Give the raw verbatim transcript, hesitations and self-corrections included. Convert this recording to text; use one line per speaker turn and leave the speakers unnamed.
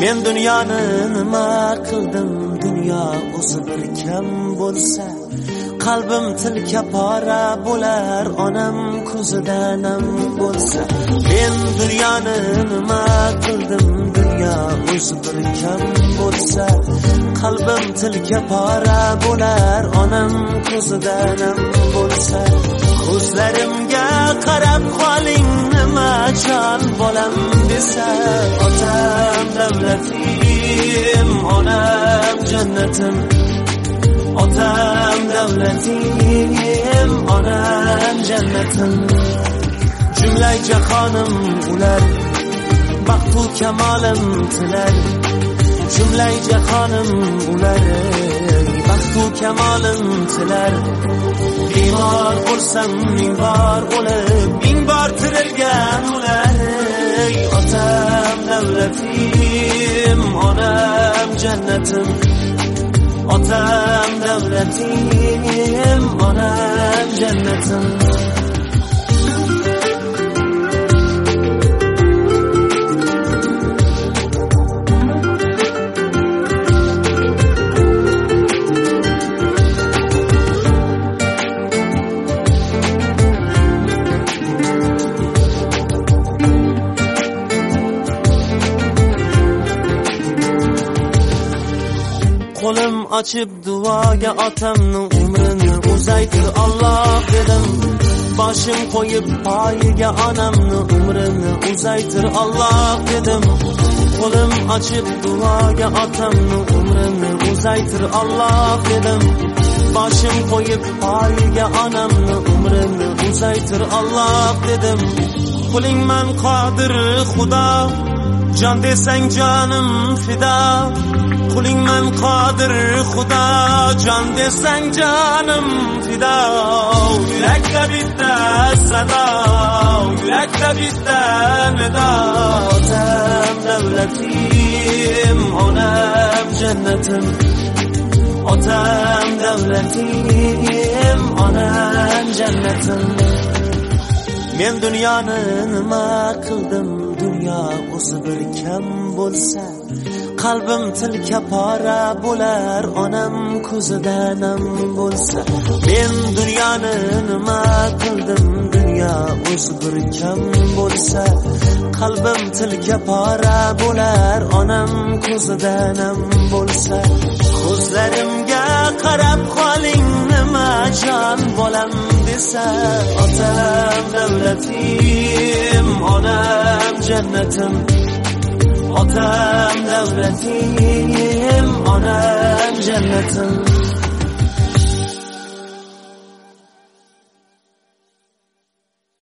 Men dunyoni nima qildim, dunyo o'zi bir kam bo'lsa, qalbim tilka pora bo'lar, onam ko'zida nam bo'lsa. Men dunyoni nima qildim, dunyo o'zi bir kam bo'lsa, qalbim tilka pora bo'lar, onam ko'zida nam bo'lsa. Ko'zlarimga qarab qoling, nima jon bolam desa, otam davlatim, onam jannatim. Otam davlatim, onam jannatim. Jumlay jahonim ular, baxtu kamolim tilar. Jumlay jahonim ular, baxtu kamolim tilar. Bemor bo'lsam ming bor o'lib, ming bor tirilgan ular. Otam davlatim, onam jannatim. Otam davlatim, onam jannatim. Qo'lim ochib duoga otamning umrini uzaytir Alloh dedim. Boshim qo'yib poyiga onamning umrini uzaytir Alloh dedim. Qo'lim ochib duoga otamning umrini uzaytir Alloh dedim. Boshim qo'yib poyiga onamning umrini uzaytir Alloh dedim. Qulingman qodir Xudo, jon desang jonim fido. Qulingman qodir Xudo, jon desang jonim fido. Yurakda bitta sado, yurakda bitta nido. Otam davlatim, onam jannatim. Otam davlatim, onam jannatim. Men dunyoni nima qildim, dunyo o'zi bir kam bo'lsa, qalbim tilka pora bo'lar, onam ko'zida nam bo'lsa. Men dunyoni nima qildim, dunyo o'zi bir kam bo'lsa, qalbim tilka pora bo'lar, onam ko'zida nam bo'lsa. Ko'zlarimga qarab qoling, nima jon bolam desa, otam davlatim, onam jannatim. Otam davlatim, onam jannatim.